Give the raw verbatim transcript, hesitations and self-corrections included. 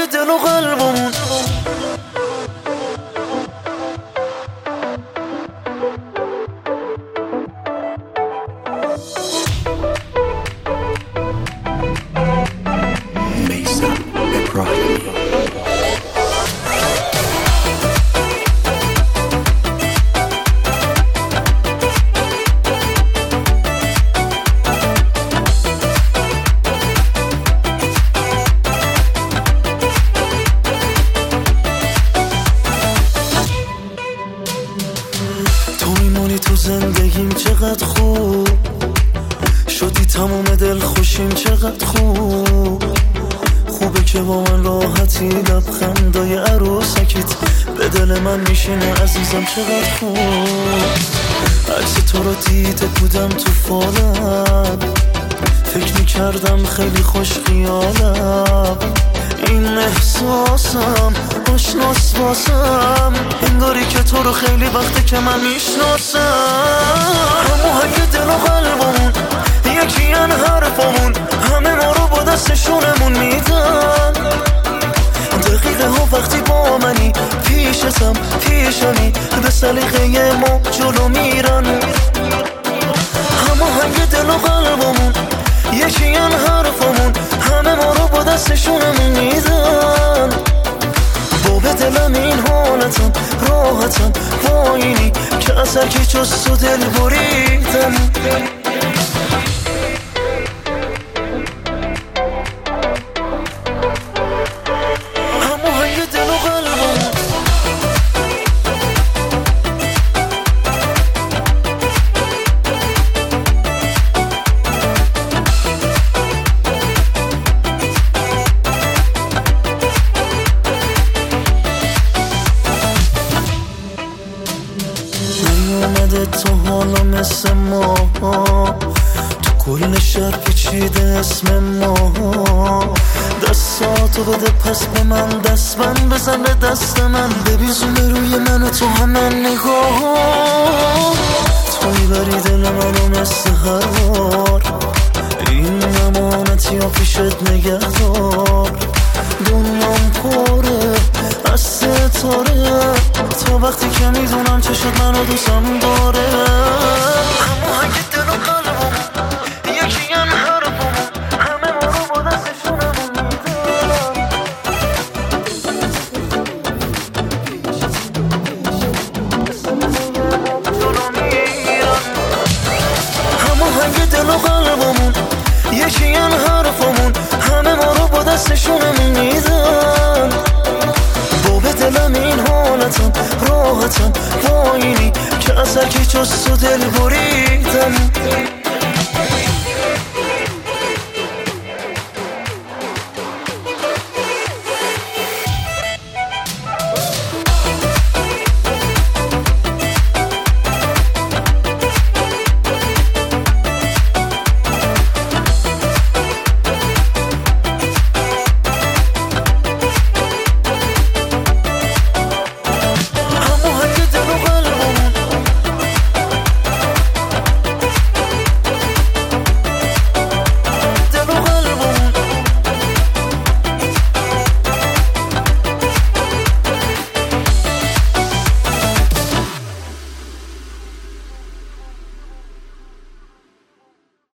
آهنگ دل و قلبمون. تو زندگیم چقدر خوب شدی، تمام دل خوشیم چقدر خوب. خوبه که با من راحتی، لبخندای عروسکیت به دل من میشینه عزیزم چقدر خوب. عکس تو رو دیده بودم تو فالم، فکر میکردم خیلی خوش خیالم. این احساسم آشناس واسم، انگاری که تو رو خیلی وقته که من میشناسم. آهنگ دل و قلبمون یکی ان حرفمون، همه ما رو با دستشونمون میدن. دقیقه ها وقتی با منی، پیشتم پیشمی، به سلیقه ما جلو میرن. آهنگ دل و قلبمون یکی ان حرفمون، همه ما رو با دستشونمون میدن. با به دلم این حالتم راحتم، با اینی که از هرکی جز تو دل بریدم. آهنگ دل و قلبمون. اومده تو حالا مثل ما، تو کل شهر پیچیده اسم ما. دستاتو بده پس به من، دست من بزن به دست من، ببیزونه روی من و تو همه نگاه. توی بری دل منو مثل هر بار، این امانتی ها پیشت نگهدار. دنیام پره از ستاره، تا وقتی که میدونم چه شد منو دوستم داره. آهنگ دل و قلبمون یکی ان حرفمون، همه ما رو با دستشونمون میدن. آهنگ دل و قلبمون یکی ان حرفمون، همه ما رو با دستشونمون میدن. با به دلم این حالتم راحتم، با اینی که از هرکی جز تو دل بریدم.